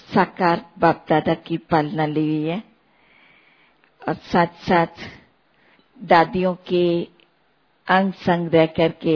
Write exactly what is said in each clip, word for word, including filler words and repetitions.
साकार बाप दादा की पालना ली हुई है और साथ साथ दादियों के अंग संग रह करके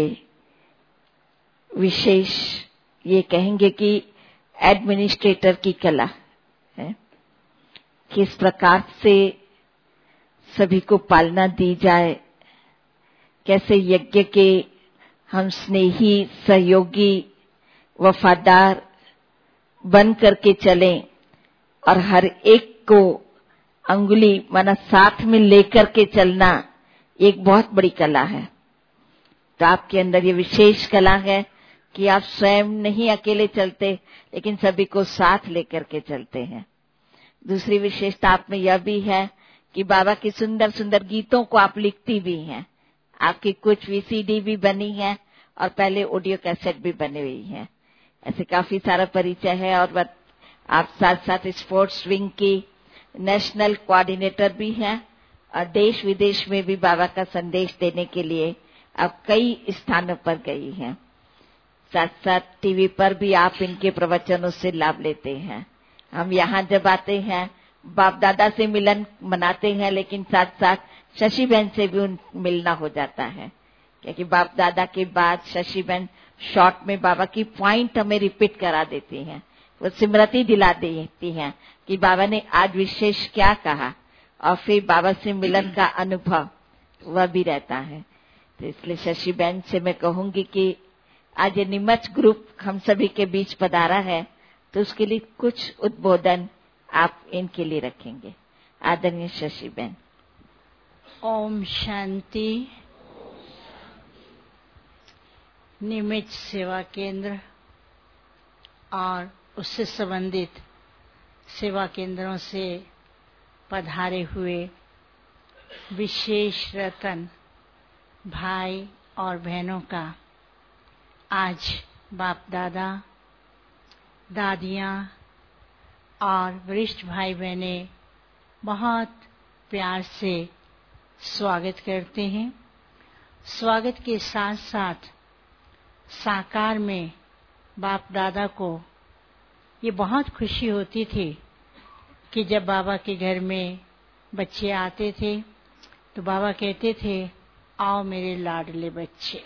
विशेष ये कहेंगे कि एडमिनिस्ट्रेटर की कला है, किस प्रकार से सभी को पालना दी जाए, कैसे यज्ञ के हम स्नेही, सहयोगी, वफादार बन करके चलें और हर एक को अंगुली माना साथ में लेकर के चलना एक बहुत बड़ी कला है। तो आपके अंदर ये विशेष कला है कि आप स्वयं नहीं अकेले चलते, लेकिन सभी को साथ लेकर के चलते हैं। दूसरी विशेषता आप में यह भी है कि बाबा की सुंदर सुंदर गीतों को आप लिखती भी हैं। आपकी कुछ वीसीडी भी बनी है और पहले ऑडियो कैसेट भी बनी हुई है। ऐसे काफी सारा परिचय है और आप साथ साथ स्पोर्ट्स विंग की नेशनल कोऑर्डिनेटर भी हैं और देश विदेश में भी बाबा का संदेश देने के लिए आप कई स्थानों पर गई हैं। साथ साथ टीवी पर भी आप इनके प्रवचनों से लाभ लेते हैं। हम यहाँ जब आते हैं बाप दादा से मिलन मनाते हैं, लेकिन साथ साथ शशि बहन से भी मिलना हो जाता है, क्योंकि बाप दादा के बाद शशि बहन शॉर्ट में बाबा की पॉइंट हमें रिपीट करा देती हैं, वो स्मृति दिला देती हैं कि बाबा ने आज विशेष क्या कहा, और फिर बाबा से मिलन का अनुभव वह भी रहता है। तो इसलिए शशि बहन से मैं कहूंगी कि आज ये निमच ग्रुप हम सभी के बीच पधारा है, तो उसके लिए कुछ उद्बोधन आप इनके लिए रखेंगे। आदरणीय शशि बहन। ओम शांति। निमित्त सेवा केंद्र और उससे संबंधित सेवा केंद्रों से पधारे हुए विशेष रतन भाई और बहनों का आज बाप दादा, दादियाँ और वरिष्ठ भाई बहने बहुत प्यार से स्वागत करते हैं। स्वागत के साथ साथ साकार में बाप दादा को ये बहुत खुशी होती थी कि जब बाबा के घर में बच्चे आते थे तो बाबा कहते थे, आओ मेरे लाडले बच्चे,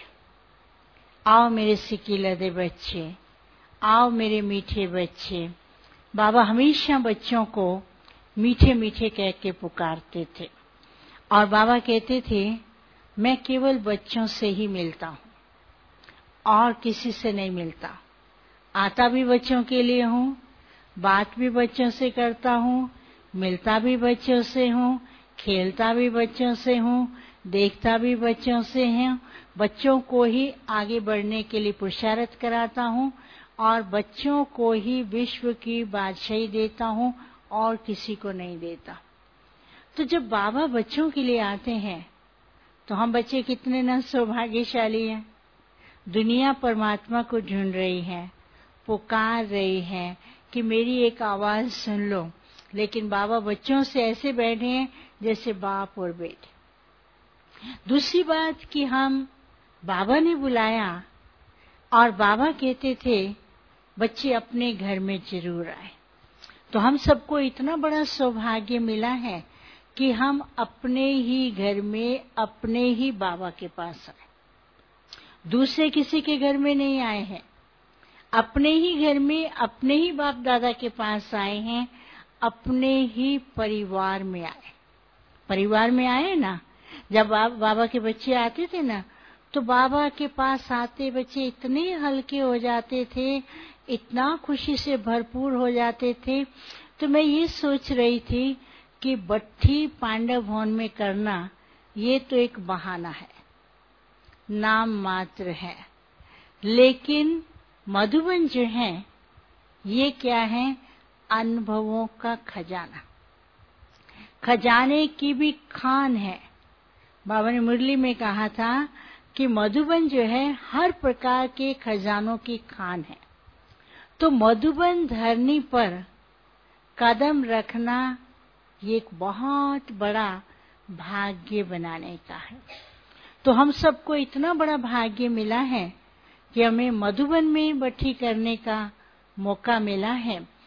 आओ मेरे सिकीलदे बच्चे, आओ मेरे मीठे बच्चे। बाबा हमेशा बच्चों को मीठे मीठे कह के पुकारते थे और बाबा कहते थे, मैं केवल बच्चों से ही मिलता हूँ और किसी से नहीं मिलता। आता भी बच्चों के लिए हूँ, बात भी बच्चों से करता हूँ, मिलता भी बच्चों से हूँ, खेलता भी बच्चों से हूँ, देखता भी बच्चों से हूँ। बच्चों को ही आगे बढ़ने के लिए पुरुषार्थ कराता हूँ और बच्चों को ही विश्व की बादशाही देता हूँ और किसी को नहीं देता। तो जब बाबा बच्चों के लिए आते हैं तो हम बच्चे कितने न सौभाग्यशाली हैं। दुनिया परमात्मा को ढूंढ रही है, पुकार रही है कि मेरी एक आवाज सुन लो, लेकिन बाबा बच्चों से ऐसे बैठे हैं जैसे बाप और बेटे। दूसरी बात कि हम बाबा ने बुलाया और बाबा कहते थे बच्चे अपने घर में जरूर आए। तो हम सबको इतना बड़ा सौभाग्य मिला है कि हम अपने ही घर में अपने ही बाबा के पास आए, दूसरे किसी के घर में नहीं आए हैं। अपने ही घर में अपने ही बाप दादा के पास आए हैं, अपने ही परिवार में आए। परिवार में आए ना, जब बाबा के बच्चे आते थे ना तो बाबा के पास आते बच्चे इतने हल्के हो जाते थे, इतना खुशी से भरपूर हो जाते थे। तो मैं ये सोच रही थी कि बट्ठी पांडव भवन में करना ये तो एक बहाना है, नाम मात्र है, लेकिन मधुबन जो है ये क्या है, अनुभवों का खजाना, खजाने की भी खान है। बाबा ने मुरली में कहा था कि मधुबन जो है हर प्रकार के खजानों की खान है। तो मधुबन धरनी पर कदम रखना ये एक बहुत बड़ा भाग्य बनाने का है। तो हम सबको इतना बड़ा भाग्य मिला है कि हमें मधुबन में बट्ठी करने का मौका मिला है।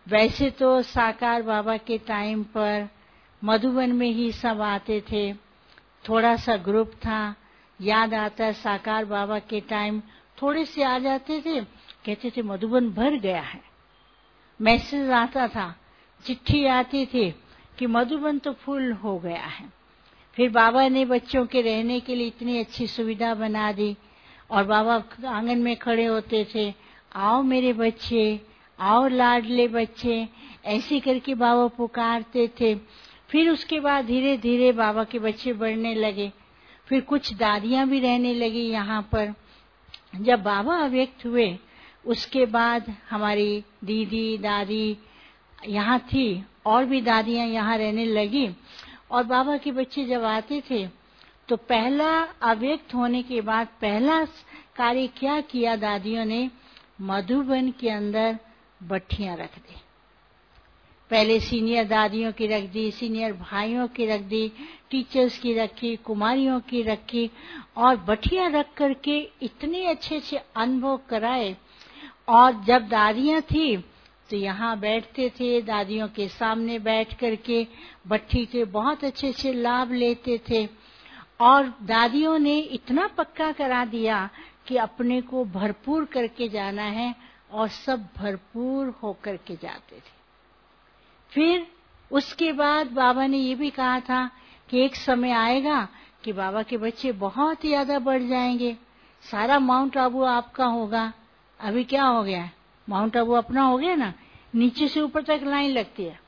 वैसे तो साकार बाबा के टाइम पर मधुबन में ही सब आते थे, थोड़ा सा ग्रुप था। याद आता है साकार बाबा के टाइम थोड़े से आ जाते थे, कहते थे मधुबन भर गया है। मैसेज आता था, चिट्ठी आती थी कि मधुबन तो फुल हो गया है। फिर बाबा ने बच्चों के रहने के लिए इतनी अच्छी सुविधा बना दी और बाबा आंगन में खड़े होते थे, आओ मेरे बच्चे, आओ लाडले बच्चे, ऐसे करके बाबा पुकारते थे। फिर उसके बाद धीरे धीरे बाबा के बच्चे बढ़ने लगे। फिर कुछ दादियां भी रहने लगी यहाँ पर। जब बाबा अव्यक्त हुए उसके बाद हमारी दीदी दादी यहाँ थी और भी दादियां यहाँ रहने लगी। और बाबा के बच्चे जब आते थे तो पहला अव्यक्त होने के बाद पहला कार्य क्या किया दादियों ने, मधुबन के अंदर भट्ठियां रख दी। पहले सीनियर दादियों की रख दी, सीनियर भाइयों की रख दी, टीचर्स की रखी, कुमारियों की रखी और भट्ठियां रख करके इतने अच्छे अच्छे अनुभव कराए। और जब दादियां थी तो यहाँ बैठते थे, दादियों के सामने बैठ करके भट्ठी के बहुत अच्छे अच्छे लाभ लेते थे। और दादियों ने इतना पक्का करा दिया कि अपने को भरपूर करके जाना है और सब भरपूर होकर के जाते थे। फिर उसके बाद बाबा ने ये भी कहा था कि एक समय आएगा कि बाबा के बच्चे बहुत ही ज्यादा बढ़ जाएंगे, सारा माउंट आबू आपका होगा। अभी क्या हो गया है, माउंट आबू अपना हो गया ना, नीचे से ऊपर तक लाइन लगती है।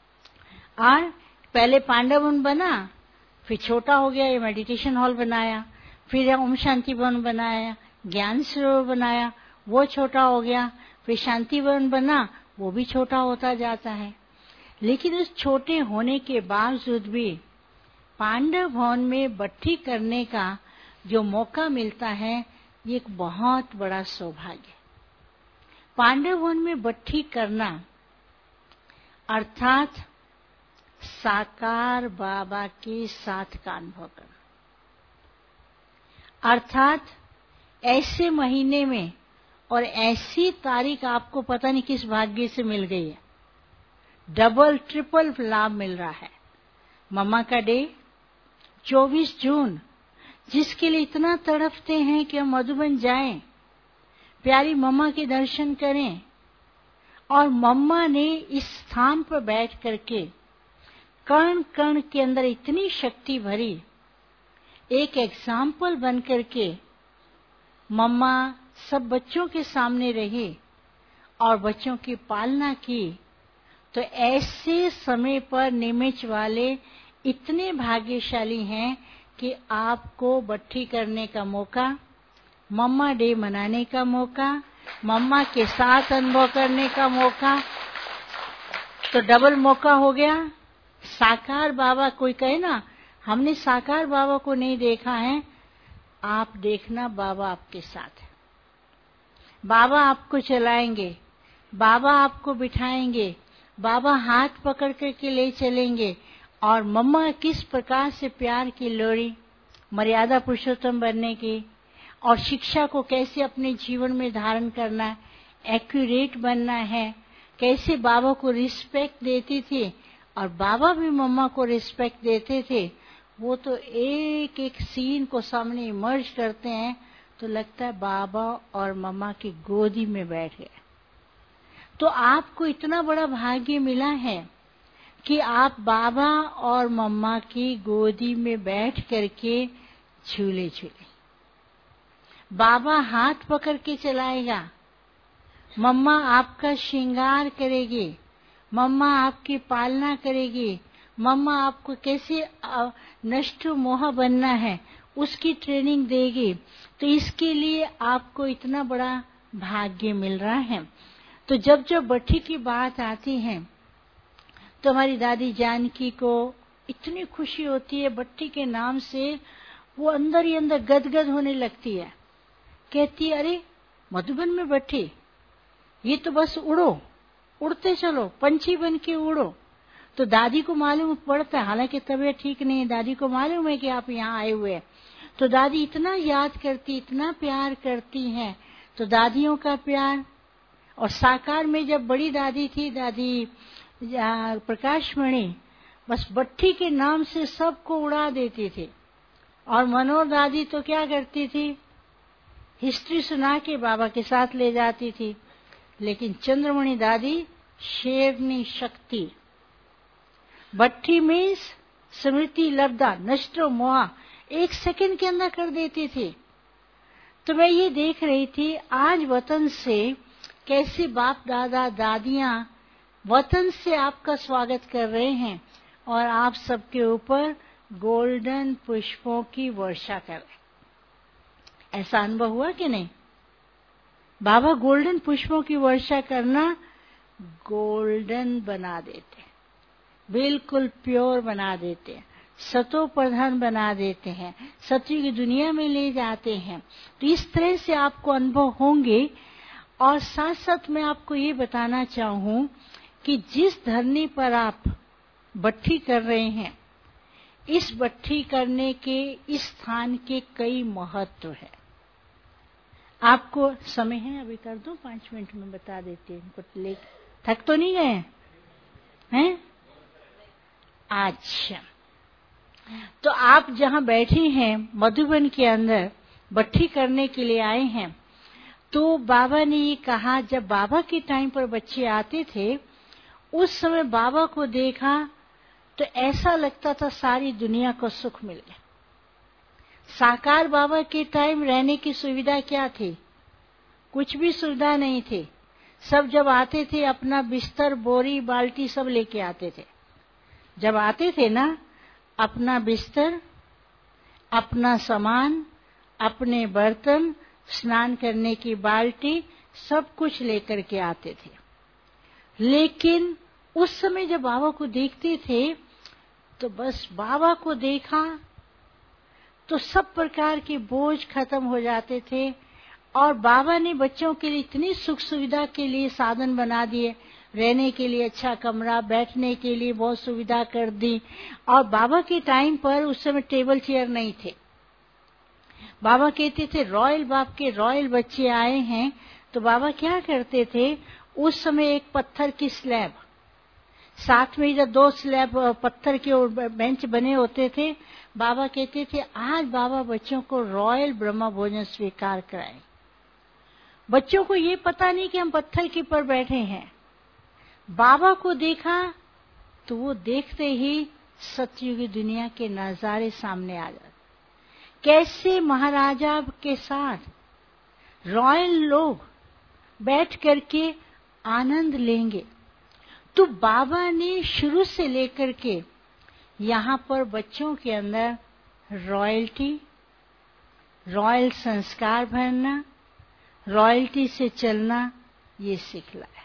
और पहले पांडवन बना, फिर छोटा हो गया, ये मेडिटेशन हॉल बनाया, फिर ओम शांति वन बनाया, ज्ञान सरोवर बनाया, वो छोटा हो गया, फिर शांति वन बना, वो भी छोटा होता जाता है। लेकिन उस छोटे होने के बावजूद भी पांडव भवन में भट्ठी करने का जो मौका मिलता है, ये एक बहुत बड़ा सौभाग्य। पांडव भवन में भट्ठी करना अर्थात साकार बाबा के साथ का अनुभव करना, अर्थात ऐसे महीने में और ऐसी तारीख आपको पता नहीं किस भाग्य से मिल गई है, डबल ट्रिपल लाभ मिल रहा है। मम्मा का डे चौबीस जून, जिसके लिए इतना तड़पते हैं कि हम मधुबन जाएं, प्यारी मम्मा के दर्शन करें। और मम्मा ने इस स्थान पर बैठ करके कण कण के अंदर इतनी शक्ति भरी, एक एग्जाम्पल बन करके मम्मा सब बच्चों के सामने रही और बच्चों की पालना की। तो ऐसे समय पर निमिष वाले इतने भाग्यशाली हैं कि आपको भट्ठी करने का मौका, मम्मा डे मनाने का मौका, मम्मा के साथ अनुभव करने का मौका, तो डबल मौका हो गया। साकार बाबा, कोई कहे ना हमने साकार बाबा को नहीं देखा है, आप देखना बाबा आपके साथ है। बाबा आपको चलाएंगे, बाबा आपको बिठाएंगे, बाबा हाथ पकड़ करके ले चलेंगे। और मम्मा किस प्रकार से प्यार की लोरी, मर्यादा पुरुषोत्तम बनने की और शिक्षा को कैसे अपने जीवन में धारण करना है, एक्यूरेट बनना है, कैसे बाबा को रिस्पेक्ट देती थी और बाबा भी मम्मा को रिस्पेक्ट देते थे। वो तो एक एक सीन को सामने इमर्ज करते हैं तो लगता है बाबा और मम्मा की गोदी में बैठ गए। तो आपको इतना बड़ा भाग्य मिला है कि आप बाबा और मम्मा की गोदी में बैठ करके झूले झूले, बाबा हाथ पकड़ के चलाएगा, मम्मा आपका श्रृंगार करेगी, मम्मा आपकी पालना करेगी, मम्मा आपको कैसे नष्ट मोह बनना है उसकी ट्रेनिंग देगी। तो इसके लिए आपको इतना बड़ा भाग्य मिल रहा है। तो जब जब भट्ठी की बात आती है तो हमारी दादी जानकी को इतनी खुशी होती है भट्ठी के नाम से, वो अंदर ही अंदर गदगद होने लगती है। कहती है अरे मधुबन में भट्ठी, ये तो बस उड़ो, उड़ते चलो, पंछी बन के उड़ो। तो दादी को मालूम पड़ता है, हालांकि तबीयत ठीक नहीं है, दादी को मालूम है कि आप यहाँ आए हुए हैं। तो दादी इतना याद करती, इतना प्यार करती हैं। तो दादियों का प्यार और साकार में जब बड़ी दादी थी, दादी प्रकाशमणि, बस भट्ठी के नाम से सबको उड़ा देती थी। और मनोहर दादी तो क्या करती थी, हिस्ट्री सुना के बाबा के साथ ले जाती थी। लेकिन चंद्रमणि दादी शेरनी शक्ति, भट्ठी में स्मृति लब्धा नष्टो मोहा एक सेकंड के अंदर कर देती थी। तो मैं ये देख रही थी आज वतन से कैसे बाप दादा दादियां वतन से आपका स्वागत कर रहे हैं और आप सबके ऊपर गोल्डन पुष्पों की वर्षा कर रहे। ऐसा अनुभव हुआ कि नहीं? बाबा गोल्डन पुष्पों की वर्षा करना गोल्डन बना देते, बिल्कुल प्योर बना देते हैं, सतो प्रधान बना देते हैं, सत्य की दुनिया में ले जाते हैं। तो इस तरह से आपको अनुभव होंगे। और साथ साथ मैं आपको ये बताना चाहूं कि जिस धरनी पर आप भट्ठी कर रहे हैं, इस भट्ठी करने के इस स्थान के कई महत्व है। आपको समय है अभी कर दूं, पांच मिनट में बता देती हूँ। ले थक तो नहीं गए हैं? अच्छा, तो आप जहां बैठी हैं मधुबन के अंदर भट्ठी करने के लिए आए हैं, तो बाबा ने ये कहा, जब बाबा के टाइम पर बच्चे आते थे उस समय बाबा को देखा तो ऐसा लगता था सारी दुनिया को सुख मिल गया। साकार बाबा के टाइम रहने की सुविधा क्या थी? कुछ भी सुविधा नहीं थी। सब जब आते थे अपना बिस्तर, बोरी, बाल्टी सब लेके आते थे। जब आते थे ना, अपना बिस्तर, अपना सामान, अपने बर्तन, स्नान करने की बाल्टी, सब कुछ लेकर के आते थे। लेकिन उस समय जब बाबा को देखते थे तो बस बाबा को देखा तो सब प्रकार के बोझ खत्म हो जाते थे। और बाबा ने बच्चों के लिए इतनी सुख सुविधा के लिए साधन बना दिए, रहने के लिए अच्छा कमरा, बैठने के लिए बहुत सुविधा कर दी। और बाबा के टाइम पर उस समय टेबल चेयर नहीं थे। बाबा कहते थे रॉयल बाप के रॉयल बच्चे आए हैं, तो बाबा क्या करते थे, उस समय एक पत्थर की स्लैब, साथ में जब दो स्लैब पत्थर के बेंच बने होते थे, बाबा कहते थे आज बाबा बच्चों को रॉयल ब्रह्मा भोजन स्वीकार कराएं। बच्चों को ये पता नहीं कि हम पत्थर के पर बैठे हैं। बाबा को देखा तो वो देखते ही सतयुगी दुनिया के नजारे सामने आ जाते। कैसे महाराजा के साथ रॉयल लोग बैठ करके आनंद लेंगे। तो बाबा ने शुरू से लेकर के यहाँ पर बच्चों के अंदर रॉयल्टी, रॉयल संस्कार भरना, रॉयल्टी से चलना, ये सिखलाया।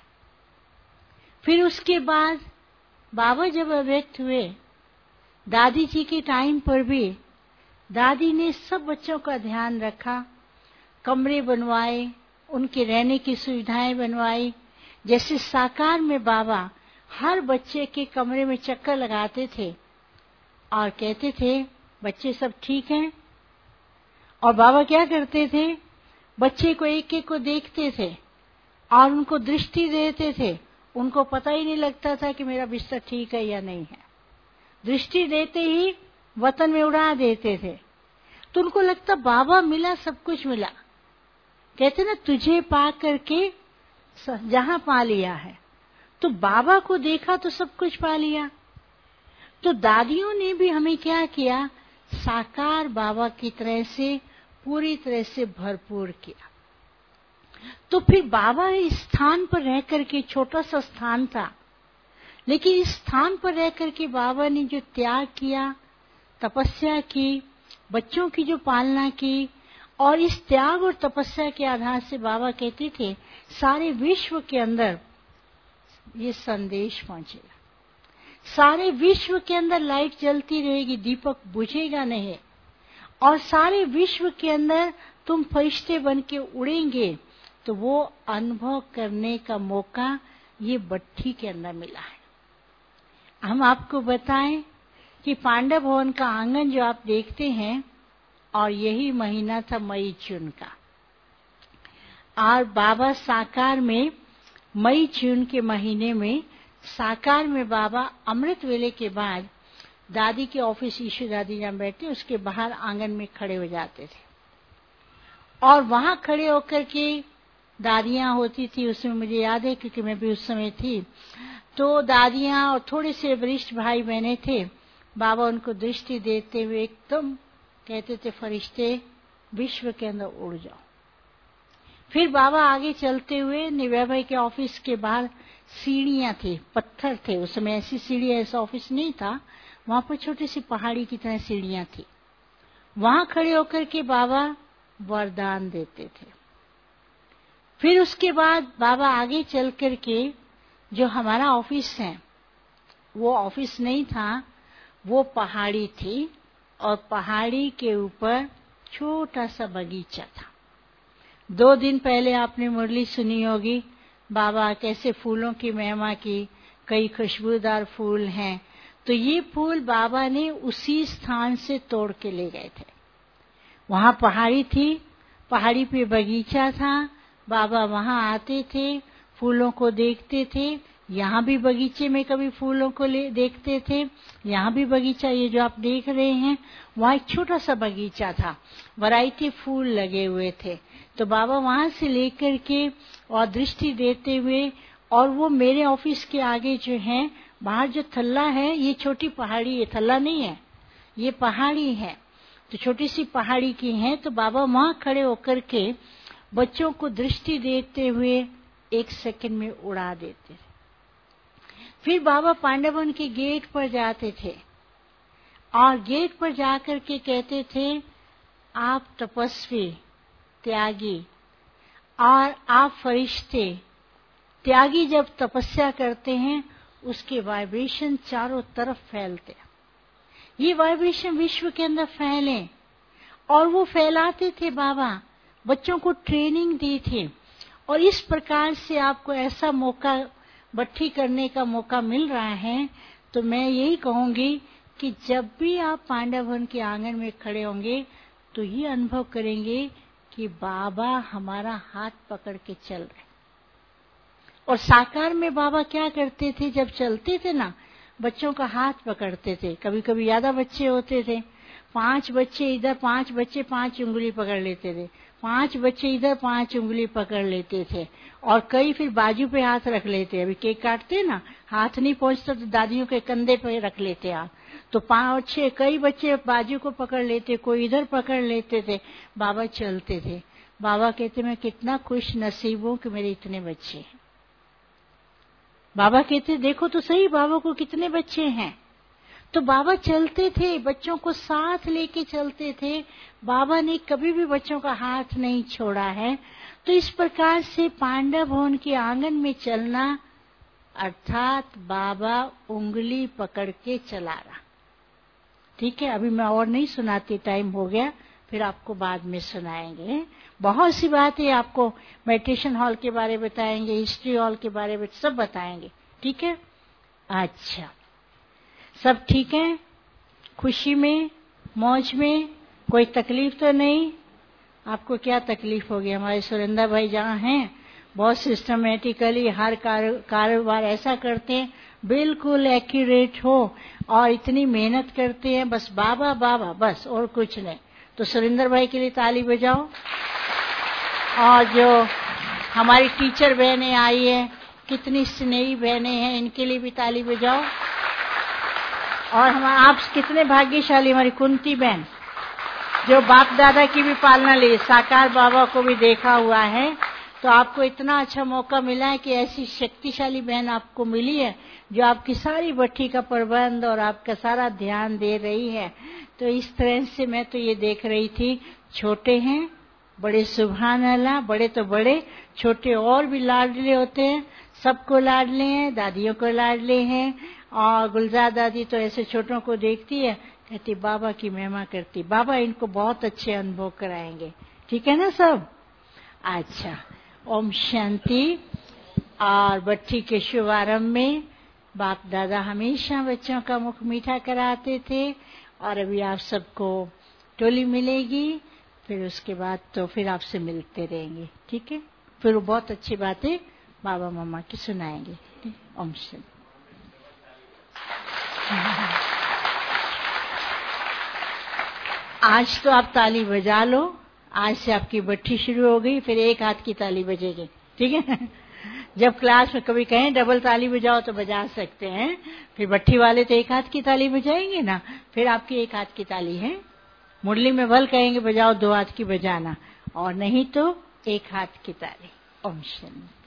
फिर उसके बाद बाबा जब अव्यक्त हुए, दादी जी के टाइम पर भी दादी ने सब बच्चों का ध्यान रखा, कमरे बनवाए, उनके रहने की सुविधाएं बनवाई। जैसे साकार में बाबा हर बच्चे के कमरे में चक्कर लगाते थे और कहते थे बच्चे सब ठीक हैं। और बाबा क्या करते थे, बच्चे को एक एक को देखते थे और उनको दृष्टि देते थे। उनको पता ही नहीं लगता था कि मेरा बिस्तर ठीक है या नहीं है। दृष्टि देते ही वतन में उड़ा देते थे। तो उनको लगता बाबा मिला, सब कुछ मिला। कहते ना तुझे पा करके जहां पा लिया है। तो बाबा को देखा तो सब कुछ पा लिया। तो दादियों ने भी हमें क्या किया, साकार बाबा की तरह से पूरी तरह से भरपूर किया। तो फिर बाबा इस स्थान पर रह करके, छोटा सा स्थान था, लेकिन इस स्थान पर रह करके बाबा ने जो त्याग किया, तपस्या की, बच्चों की जो पालना की, और इस त्याग और तपस्या के आधार से बाबा कहते थे सारे विश्व के अंदर ये संदेश पहुंचेगा। सारे विश्व के अंदर लाइट जलती रहेगी, दीपक बुझेगा नहीं। और सारे विश्व के अंदर तुम फरिश्ते बन के उड़ेंगे। तो वो अनुभव करने का मौका ये भट्ठी के अंदर मिला है। हम आपको बताएं कि पांडव भवन का आंगन जो आप देखते हैं, और यही महीना था मई जून का, और बाबा साकार में मई जून के महीने में साकार में बाबा अमृत वेले के बाद दादी के ऑफिस, ईशु दादी जहाँ बैठते उसके बाहर आंगन में खड़े हो जाते थे और वहां खड़े होकर के दादियां होती थी। उसमें मुझे याद है क्योंकि मैं भी उस समय थी, तो दादियां और थोड़े से वरिष्ठ भाई बहने थे। बाबा उनको दृष्टि देते हुए एकदम कहते थे, फरिश्ते विश्व के अंदर उड़ जाओ। फिर बाबा आगे चलते हुए निव्या भाई के ऑफिस के बाहर सीढ़ियां थी, पत्थर थे उस समय, ऐसी सीढ़ी, ऐसा ऑफिस नहीं था, वहां पर छोटी सी पहाड़ी की तरह सीढ़ियां थी। वहां खड़े होकर के बाबा वरदान देते थे। फिर उसके बाद बाबा आगे चल करके जो हमारा ऑफिस है, वो ऑफिस नहीं था, वो पहाड़ी थी और पहाड़ी के ऊपर छोटा सा बगीचा था। दो दिन पहले आपने मुरली सुनी होगी, बाबा कैसे फूलों की महिमा की, कई खुशबूदार फूल हैं। तो ये फूल बाबा ने उसी स्थान से तोड़ के ले गए थे। वहां पहाड़ी थी, पहाड़ी पे बगीचा था, बाबा वहां आते थे, फूलों को देखते थे। यहाँ भी बगीचे में कभी फूलों को ले देखते थे, यहाँ भी बगीचा, ये जो आप देख रहे हैं, वहाँ एक छोटा सा बगीचा था, वैरायटी फूल लगे हुए थे। तो बाबा वहां से लेकर के और दृष्टि देते हुए, और वो मेरे ऑफिस के आगे जो है, बाहर जो थल्ला है, ये छोटी पहाड़ी है, थल्ला नहीं है, ये पहाड़ी है, तो छोटी सी पहाड़ी की है। तो बाबा वहां खड़े होकर के बच्चों को दृष्टि देते हुए एक सेकंड में उड़ा देते थे। फिर बाबा पांडवन के गेट पर जाते थे और गेट पर जाकर के कहते थे, आप तपस्वी, त्यागी और आप फरिश्ते। त्यागी जब तपस्या करते हैं, उसके वाइब्रेशन चारों तरफ फैलते हैं। ये वाइब्रेशन विश्व के अंदर फैले, और वो फैलाते थे। बाबा बच्चों को ट्रेनिंग दी थी, और इस प्रकार से आपको ऐसा मौका, भट्टी करने का मौका मिल रहा है। तो मैं यही कहूंगी कि जब भी आप पांडवन के आंगन में खड़े होंगे, तो ये अनुभव करेंगे कि बाबा हमारा हाथ पकड़ के चल रहे। और साकार में बाबा क्या करते थे, जब चलते थे ना, बच्चों का हाथ पकड़ते थे। कभी कभी ज्यादा बच्चे होते थे, पांच बच्चे इधर, पांच बच्चे पांच उंगली पकड़ लेते थे, पांच बच्चे इधर पांच उंगली पकड़ लेते थे, और कई फिर बाजू पे हाथ रख लेते। अभी केक काटते ना, हाथ नहीं पहुंचता तो दादियों के कंधे पे रख लेते हाथ, तो पांच छह कई बच्चे बाजू को पकड़ लेते, कोई इधर पकड़ लेते थे। बाबा चलते थे। बाबा कहते, मैं कितना खुश नसीब हूं कि मेरे इतने बच्चे हैं। बाबा कहते, देखो तो सही बाबा को कितने बच्चे हैं। तो बाबा चलते थे, बच्चों को साथ लेके चलते थे। बाबा ने कभी भी बच्चों का हाथ नहीं छोड़ा है। तो इस प्रकार से पांडव भवन के आंगन में चलना, अर्थात बाबा उंगली पकड़ के चला रहा। ठीक है, अभी मैं और नहीं सुनाती, टाइम हो गया, फिर आपको बाद में सुनाएंगे। बहुत सी बातें आपको मेडिटेशन हॉल के बारे में बताएंगे, हिस्ट्री हॉल के बारे में सब बताएंगे। ठीक है, अच्छा, सब ठीक है, खुशी में, मौज में, कोई तकलीफ तो नहीं? आपको क्या तकलीफ होगी? हमारे सुरेंद्र भाई जहाँ हैं, बहुत सिस्टमेटिकली हर कारोबार ऐसा करते हैं, बिल्कुल एक्यूरेट हो, और इतनी मेहनत करते हैं, बस बाबा बाबा, बस और कुछ नहीं। तो सुरेंद्र भाई के लिए ताली बजाओ। और जो हमारी टीचर बहनें आई है, कितनी स्नेही बहनें हैं, इनके लिए भी ताली बजाओ। और हम, आप कितने भाग्यशाली, हमारी कुंती बहन जो बाप दादा की भी पालना ले, साकार बाबा को भी देखा हुआ है। तो आपको इतना अच्छा मौका मिला है कि ऐसी शक्तिशाली बहन आपको मिली है, जो आपकी सारी भट्टी का प्रबंध और आपका सारा ध्यान दे रही है। तो इस तरह से मैं तो ये देख रही थी, छोटे हैं बड़े, सुभान अल्लाह, बड़े तो बड़े, छोटे और भी लाडले होते हैं, सबको लाडले हैं, दादियों को लाडले हैं। और गुलजार दादी तो ऐसे छोटों को देखती है, कहती बाबा की महिमा करती। बाबा इनको बहुत अच्छे अनुभव कराएंगे। ठीक है ना सब? अच्छा, ओम शांति। और भट्टी के शुभारंभ में बाप दादा हमेशा बच्चों का मुख मीठा कराते थे, और अभी आप सबको टोली मिलेगी, फिर उसके बाद तो फिर आपसे मिलते रहेंगे। ठीक है, फिर वो बहुत अच्छी बातें बाबा मामा की सुनाएंगे। ओम शांति। आज तो आप ताली बजा लो, आज से आपकी बट्टी शुरू हो गई, फिर एक हाथ की ताली बजेगी, ठीक है। जब क्लास में कभी कहें डबल ताली बजाओ तो बजा सकते हैं, फिर बट्टी वाले तो एक हाथ की ताली बजाएंगे ना, फिर आपकी एक हाथ की ताली है। मुरली में भल कहेंगे बजाओ, दो हाथ की बजाना, और नहीं तो एक हाथ की ताली। ओम शांति।